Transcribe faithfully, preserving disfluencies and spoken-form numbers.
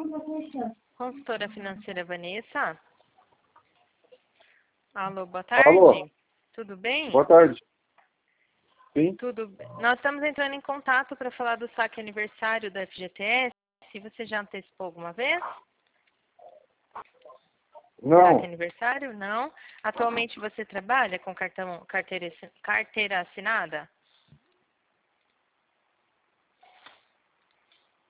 Consultora financeira Vanessa? Alô, boa tarde. Alô. Tudo bem? Boa tarde. Sim? Tudo bem. Nós estamos entrando em contato para falar do saque aniversário da F G T S. Se você já antecipou alguma vez? Não. Saque aniversário? Não. Atualmente você trabalha com cartão, carteira, carteira assinada?